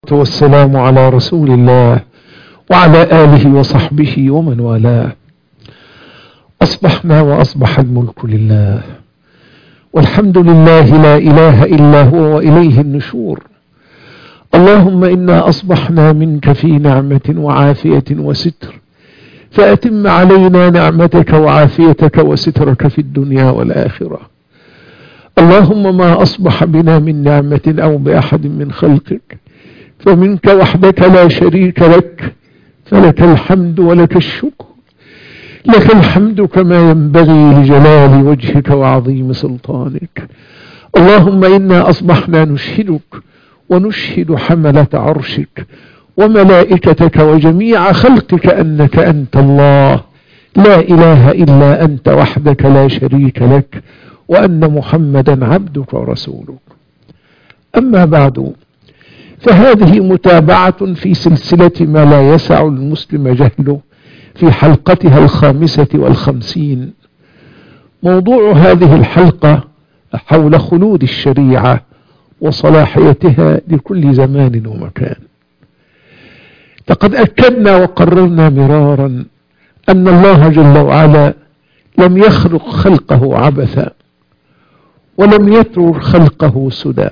والسلام على رسول الله وعلى آله وصحبه ومن والاه. أصبحنا وأصبح الملك لله، والحمد لله لا إله إلا هو وإليه النشور. اللهم إنا أصبحنا منك في نعمة وعافية وستر، فأتم علينا نعمتك وعافيتك وسترك في الدنيا والآخرة. اللهم ما أصبح بنا من نعمة أو بأحد من خلقك فمنك وحدك لا شريك لك، فلك الحمد ولك الشكر. لك الحمد كما ينبغي لجلال وجهك وعظيم سلطانك. اللهم إنا أصبحنا نشهدك ونشهد حملة عرشك وملائكتك وجميع خلقك أنك أنت الله لا إله إلا أنت وحدك لا شريك لك، وأن محمدا عبدك ورسولك. أما بعد، فهذه متابعة في سلسلة ما لا يسع المسلم جهله في حلقتها 55. موضوع هذه الحلقة حول خلود الشريعة وصلاحيتها لكل زمان ومكان. لقد أكدنا وقررنا مرارا أن الله جل وعلا لم يخلق خلقه عبثا، ولم يترك خلقه سدى.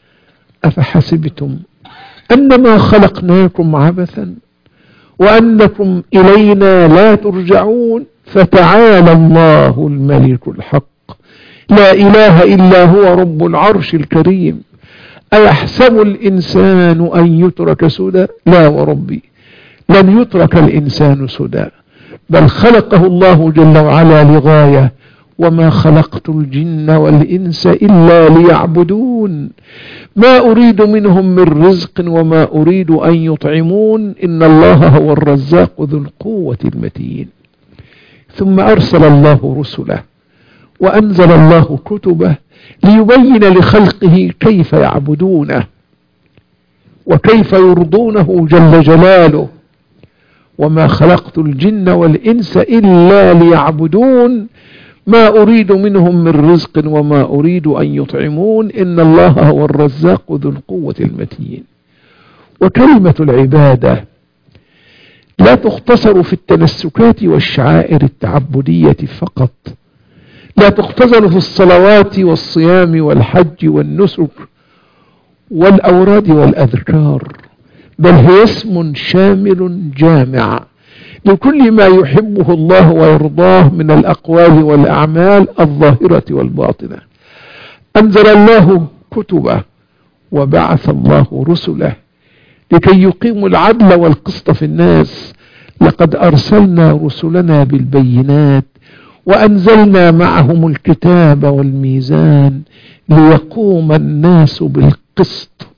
أفحسبتم أنما خلقناكم عبثا وأنكم إلينا لا ترجعون؟ فتعالى الله الملك الحق لا إله إلا هو رب العرش الكريم. أيحسب الإنسان أن يترك سدى؟ لا وربي، لن يترك الإنسان سدى، بل خلقه الله جل وعلا لغاية: وما خلقت الجن والإنس إلا ليعبدون ما أريد منهم من رزق وما أريد أن يطعمون إن الله هو الرزاق ذو القوة المتين. ثم أرسل الله رسله وأنزل الله كتبه ليبين لخلقه كيف يعبدونه وكيف يرضونه جل جلاله. وما خلقت الجن والإنس إلا ليعبدون ما أريد منهم من رزق وما أريد أن يطعمون إن الله هو الرزاق ذو القوة المتين. وكلمة العبادة لا تختصر في التنسكات والشعائر التعبدية فقط، لا تختصر في الصلوات والصيام والحج والنسك والأوراد والأذكار، بل هي اسم شامل جامع لكل ما يحبه الله ويرضاه من الأقوال والأعمال الظاهرة والباطنة. أنزل الله كتبه وبعث الله رسله لكي يقيموا العدل والقسط في الناس. لقد أرسلنا رسلنا بالبينات وأنزلنا معهم الكتاب والميزان ليقوم الناس بالقسط،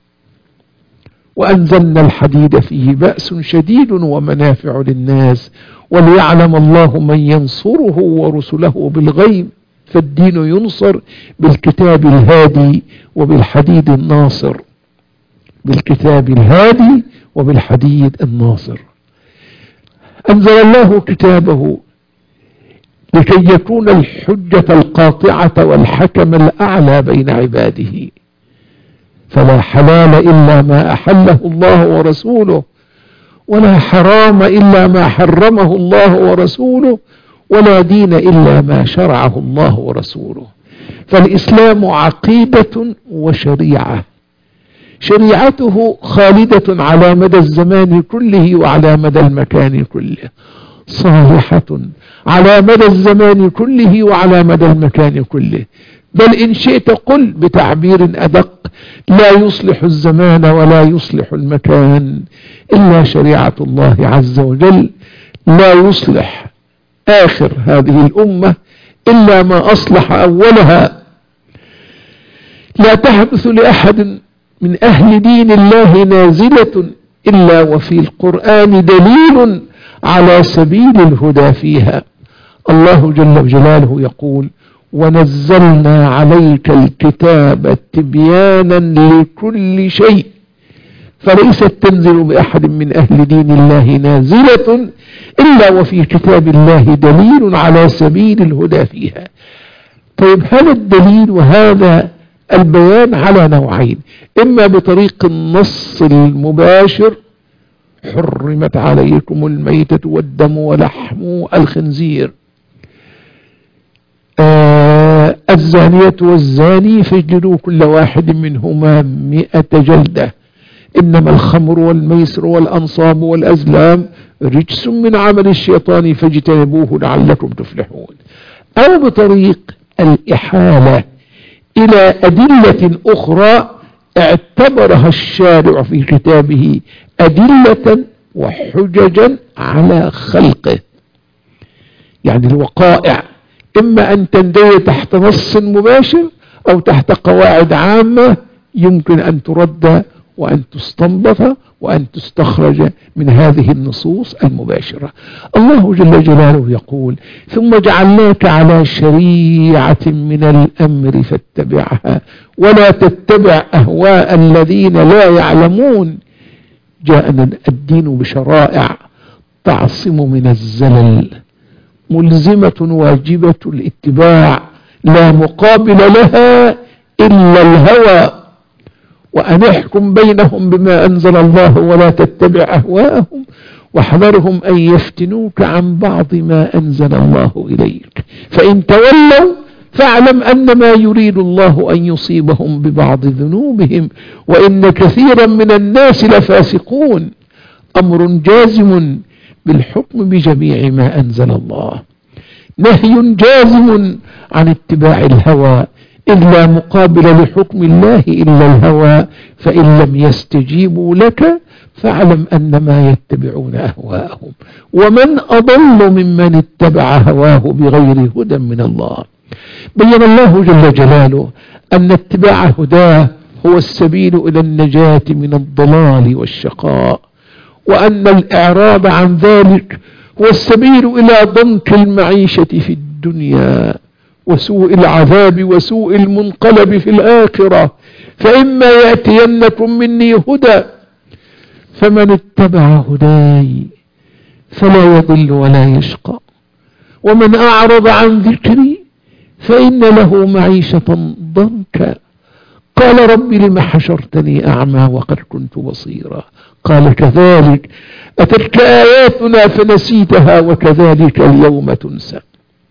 وأنزلنا الحديد فيه بأس شديد ومنافع للناس وليعلم الله من ينصره ورسله بالغيب. فالدين ينصر بالكتاب الهادي وبالحديد الناصر، بالكتاب الهادي وبالحديد الناصر. أنزل الله كتابه لكي يكون الحجة القاطعة والحكم الأعلى بين عباده، فلا حلال إلا ما أحله الله ورسوله، ولا حرام إلا ما حرمه الله ورسوله، ولا دين إلا ما شرعه الله ورسوله. فالإسلام عقيدة وشريعة، شريعته خالدة على مدى الزمان كله وعلى مدى المكان كله، صالحة على مدى الزمان كله وعلى مدى المكان كله. بل إن شئت قل بتعبير أدق: لا يصلح الزمان ولا يصلح المكان إلا شريعة الله عز وجل. لا يصلح آخر هذه الأمة إلا ما أصلح أولها. لا تحدث لأحد من أهل دين الله نازلة إلا وفي القرآن دليل على سبيل الهدى فيها. الله جل جلاله يقول: ونزلنا عليك الكتاب تبيانا لكل شيء. فليست تنزل بأحد من أهل دين الله نازلة إلا وفي كتاب الله دليل على سبيل الهدى فيها. طيب، هذا الدليل وهذا البيان على نوعين: إما بطريق النص المباشر: حرمت عليكم الميتة والدم ولحم الخنزير، الزانية والزاني فاجلدوا كل واحد منهما 100 جلدة، إنما الخمر والميسر والأنصاب والأزلام رجس من عمل الشيطان فاجتنبوه لعلكم تفلحون. أو بطريق الإحالة إلى أدلة أخرى اعتبرها الشارع في كتابه أدلة وحججا على خلقه، يعني الوقائع إما أن تندرج تحت نص مباشر أو تحت قواعد عامة يمكن أن ترد وأن تستنبط وأن تستخرج من هذه النصوص المباشرة. الله جل جلاله يقول: ثم جعلناك على شريعة من الأمر فاتبعها ولا تتبع أهواء الذين لا يعلمون. جاءنا الدين بشرائع تعصم من الزلل، ملزمة واجبة الاتباع، لا مقابل لها إلا الهوى. وأن احكم بينهم بما أنزل الله ولا تتبع أهواءهم واحذرهم أن يفتنوك عن بعض ما أنزل الله إليك، فإن تولوا فاعلم أنما يريد الله أن يصيبهم ببعض ذنوبهم وإن كثيرا من الناس لفاسقون. أمر جازم بالحكم بجميع ما أنزل الله، نهي جازم عن اتباع الهوى، إذ لا مقابل لحكم الله إلا الهوى، فإن لم يستجيبوا لك فاعلم أنما يتبعون أهواءهم، ومن أضل ممن اتبع هواه بغير هدى من الله. بين الله جل جلاله أن اتباع هداه هو السبيل إلى النجاة من الضلال والشقاء، وأن الإعراض عن ذلك هو السبيل إلى ضنك المعيشة في الدنيا وسوء العذاب وسوء المنقلب في الآخرة. فإما يأتينكم مني هدى فمن اتبع هداي فلا يضل ولا يشقى، ومن أعرض عن ذكري فإن له معيشة ضنكا. قال رب لم حشرتني أعمى وقد كنت بصيرا، قال كذلك أتتك آياتنا فنسيتها وكذلك اليوم تنسى.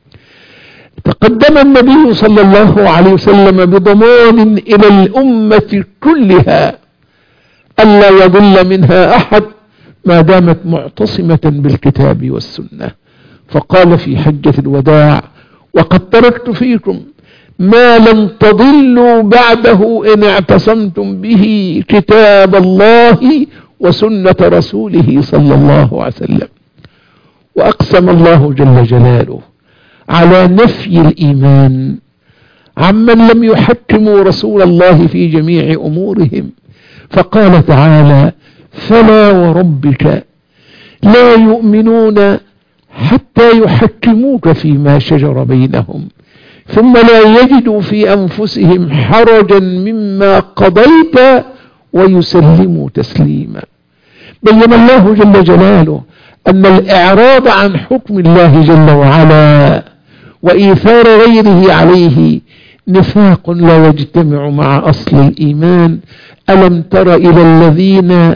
تقدم النبي صلى الله عليه وسلم بضمان إلى الأمة كلها ألا يضل منها أحد ما دامت معتصمة بالكتاب والسنة، فقال في حجة الوداع: وقد تركت فيكم ما لن تضلوا بعده إن اعتصمتم به كتاب الله وسنة رسوله صلى الله عليه وسلم. وأقسم الله جل جلاله على نفي الإيمان عمن لم يحكموا رسول الله في جميع أمورهم، فقال تعالى: فلا وربك لا يؤمنون حتى يحكموك فيما شجر بينهم ثم لا يجدوا في أنفسهم حرجا مما قضيت ويسلموا تسليما. بين الله جل جلاله أن الإعراض عن حكم الله جل وعلا وإيثار غيره عليه نفاق لا يجتمع مع أصل الإيمان. ألم تر إلى الذين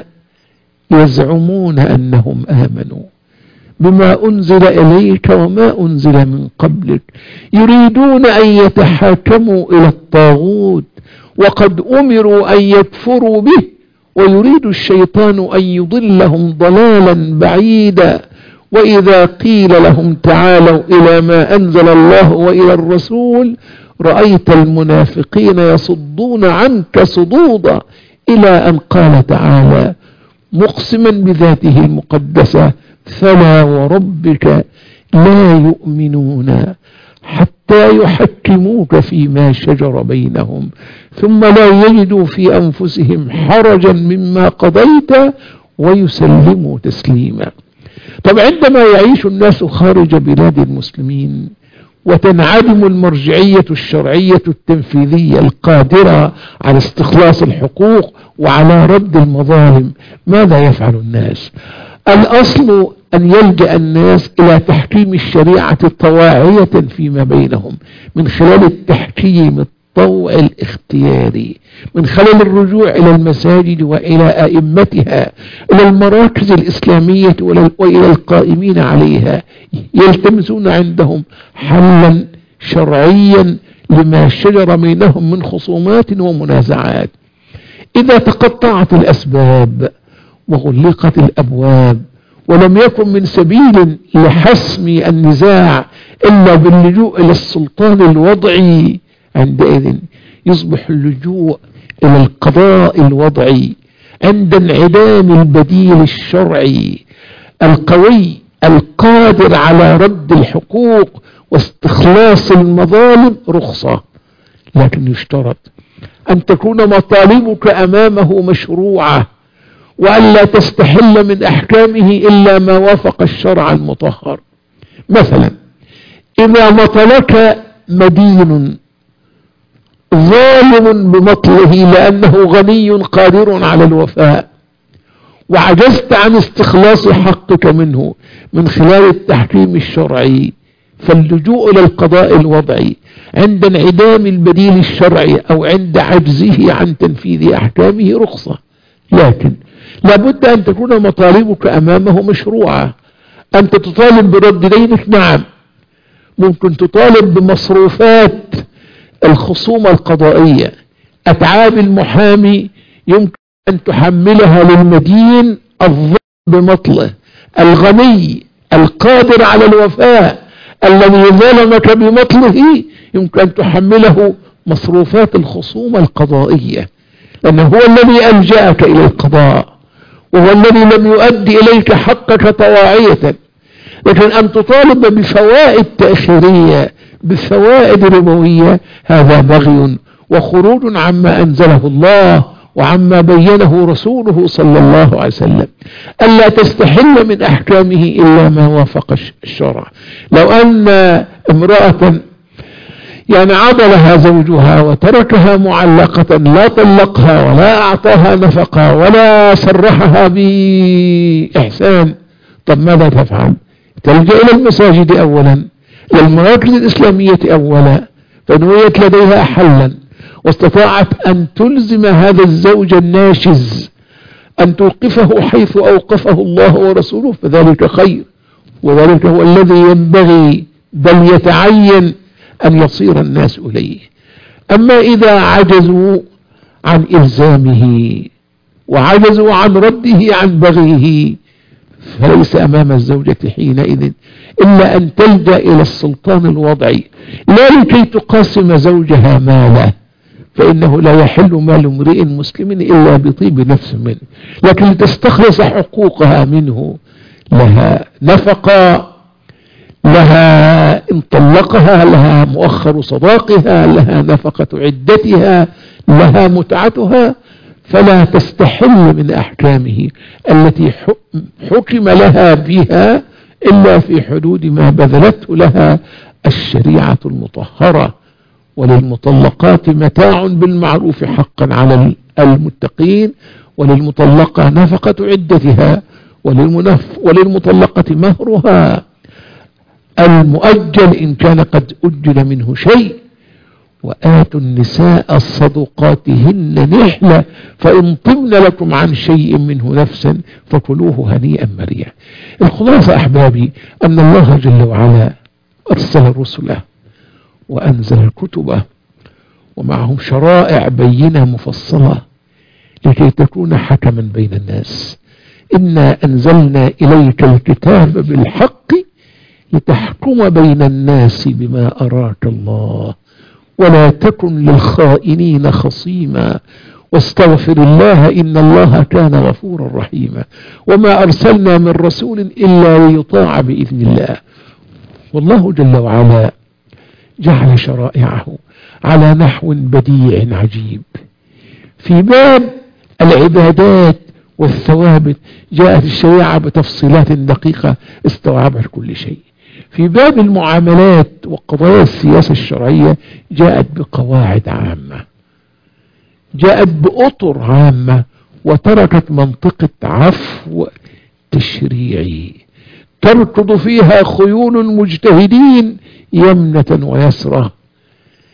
يزعمون أنهم آمنوا بما أنزل إليك وما أنزل من قبلك يريدون أن يتحاكموا إلى الطاغوت وقد أمروا أن يكفروا به ويريد الشيطان أن يضلهم ضلالا بعيدا. وإذا قيل لهم تعالوا إلى ما أنزل الله وإلى الرسول رأيت المنافقين يصدون عنك صدودا، إلى أن قال تعالى مقسما بذاته المقدسة: فلا وربك لا يؤمنون حتى يحكموك فيما شجر بينهم ثم لا يجدوا في أنفسهم حرجا مما قضيت ويسلموا تسليما. طب عندما يعيش الناس خارج بلاد المسلمين وتنعدم المرجعية الشرعية التنفيذية القادرة على استخلاص الحقوق وعلى رد المظالم، ماذا يفعل الناس؟ الأصل أن يلجأ الناس إلى تحكيم الشريعة طواعية فيما بينهم من خلال التحكيم التطوع الاختياري من خلال الرجوع إلى المساجد وإلى أئمتها، إلى المراكز الإسلامية وإلى القائمين عليها، يلتمسون عندهم حلا شرعيا لما شجر بينهم من خصومات ومنازعات. إذا تقطعت الأسباب وغلقت الأبواب ولم يكن من سبيل لحسم النزاع إلا باللجوء إلى السلطان الوضعي، عندئذ يصبح اللجوء إلى القضاء الوضعي عند انعدام البديل الشرعي القوي القادر على رد الحقوق واستخلاص المظالم رخصة. لكن يشترط أن تكون مطالبك أمامه مشروعة، وأن لا تستحل من أحكامه إلا ما وافق الشرع المطهر. مثلا إذا مطلك مدين ظالم بمطله لأنه غني قادر على الوفاء، وعجزت عن استخلاص حقك منه من خلال التحكيم الشرعي، فاللجوء إلى القضاء الوضعي عند انعدام البديل الشرعي أو عند عجزه عن تنفيذ أحكامه رخصة. لكن لابد أن تكون مطالبك أمامه مشروعة. أنت تطالب برد دينك، نعم، ممكن تطالب بمصروفات الخصومة القضائية، أتعاب المحامي يمكن أن تحملها للمدين الظالم بمطله، الغني القادر على الوفاء الذي ظلمك بمطله يمكن أن تحمله مصروفات الخصومة القضائية، لأنه هو الذي ألجأك إلى القضاء وهو الذي لم يؤدي إليك حقك طواعية. لكن أن تطالب بفوائد تأخيرية بفوائد ربوية هذا بغي وخروج عما أنزله الله وعما بينه رسوله صلى الله عليه وسلم. ألا تستحل من أحكامه إلا ما وافق الشرع. لو أن امرأة عضلها زوجها وتركها معلقة، لا طلقها ولا أعطاها نفقة ولا سرحها بإحسان، طب ماذا تفعل؟ تلجأ إلى المساجد أولا، إلى المراكز الإسلامية أولا، فنويت لديها حلا واستطاعت أن تلزم هذا الزوج الناشز أن توقفه حيث أوقفه الله ورسوله، فذلك خير، وذلك هو الذي ينبغي بل يتعين أن يصير الناس إليه. أما إذا عجزوا عن إلزامه وعجزوا عن رده عن بغيه، فليس أمام الزوجة حينئذ إلا أن تلجأ إلى السلطان الوضعي، لا لكي تقاسم زوجها ماله، فإنه لا يحل مال امرئ مسلم إلا بطيب نفس منه، لكن لتستخلص حقوقها منه، لها نفقة، لها إن طلقها، لها مؤخر صداقها، لها نفقة عدتها، لها متعتها، فلا تستحل من أحكامه التي حكم لها بها إلا في حدود ما بذلته لها الشريعة المطهرة. وللمطلقات متاع بالمعروف حقا على المتقين، وللمطلقة نفقة عدتها، وللمطلقة مهرها المؤجل إن كان قد أجل منه شيء، وآتوا النساء صدقاتهن نحلة فإن طبن لكم عن شيء منه نفسا فكلوه هنيئا مريئا. الخلاصة أحبابي أن الله جل وعلا أرسل رسله وأنزل كتبه ومعهم شرائع بينة مفصلة لكي تكون حكما بين الناس. إنا أنزلنا إليك الكتاب بالحق لتحكم بين الناس بما أراك الله ولا تكن للخائنين خصيما واستغفر الله إن الله كان غفورا رحيما. وما أرسلنا من رسول إلا ليطاع بإذن الله. والله جل وعلا جعل شرائعه على نحو بديع عجيب. في باب العبادات والثوابت جاءت الشريعة بتفصيلات دقيقة استوعبت كل شيء. في باب المعاملات وقضايا السياسة الشرعية جاءت بقواعد عامة، جاءت بأطر عامة، وتركت منطقة عفو تشريعي تركض فيها خيول مجتهدين يمنة ويسرة.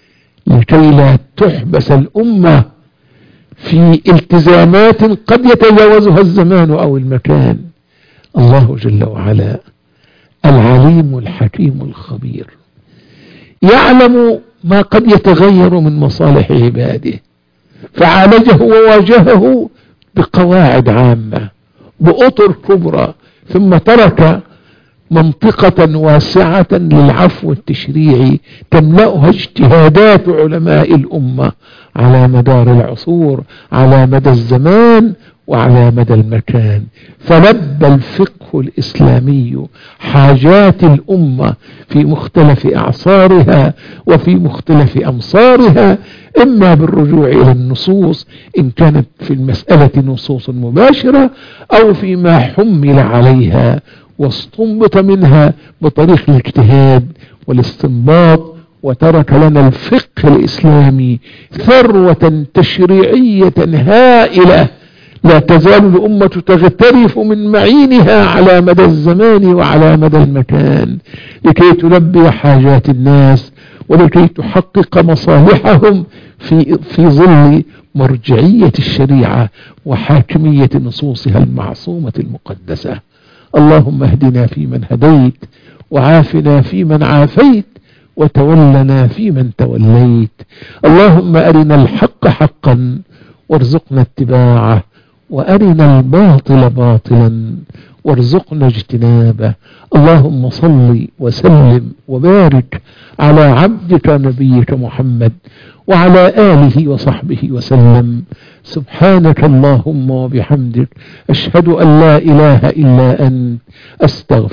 لكي لا تحبس الأمة في التزامات قد يتجاوزها الزمان أو المكان. الله جل وعلا العليم الحكيم الخبير، يعلم ما قد يتغير من مصالح عباده، فعالجه وواجهه بقواعد عامة بأطر كبرى، ثم ترك منطقة واسعة للعفو التشريعي تملأها اجتهادات علماء الأمة على مدار العصور، على مدى الزمان وعلى مدى المكان. فلبى الفقه الإسلامي حاجات الأمة في مختلف أعصارها وفي مختلف أمصارها، إما بالرجوع إلى النصوص إن كانت في المسألة نصوص مباشرة، أو فيما حمل عليها واستنبط منها بطريق الاجتهاد والاستنباط. وترك لنا الفقه الإسلامي ثروة تشريعية هائلة لا تزال الأمة تغترف من معينها على مدى الزمان وعلى مدى المكان، لكي تلبي حاجات الناس ولكي تحقق مصالحهم في ظل مرجعية الشريعة وحاكمية نصوصها المعصومة المقدسة. اللهم اهدنا فيمن هديت، وعافنا فيمن عافيت، وتولنا فيمن توليت. اللهم أرنا الحق حقا وارزقنا اتباعه، وأرنا الباطل باطلا وارزقنا اجتنابه. اللهم صل وسلم وبارك على عبدك نبيك محمد وعلى آله وصحبه وسلم. سبحانك اللهم وبحمدك، أشهد أن لا إله إلا أنت، أستغفر